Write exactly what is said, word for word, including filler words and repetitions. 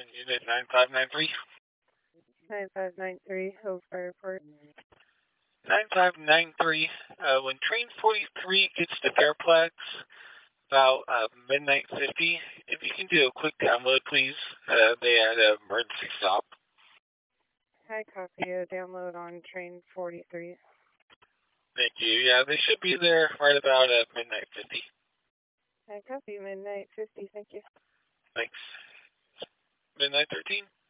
Unit nine five nine three. nine five nine three, Hillsborough Airport. nine five nine three, uh, when train forty-three gets to Fairplex, about uh, midnight fifty, if you can do a quick download, please. Uh, they had an emergency stop. I copy a download on train forty-three. Thank you. Yeah, they should be there right about uh, midnight fifty. I copy midnight fifty, thank you. Thanks. Midnight thirteen?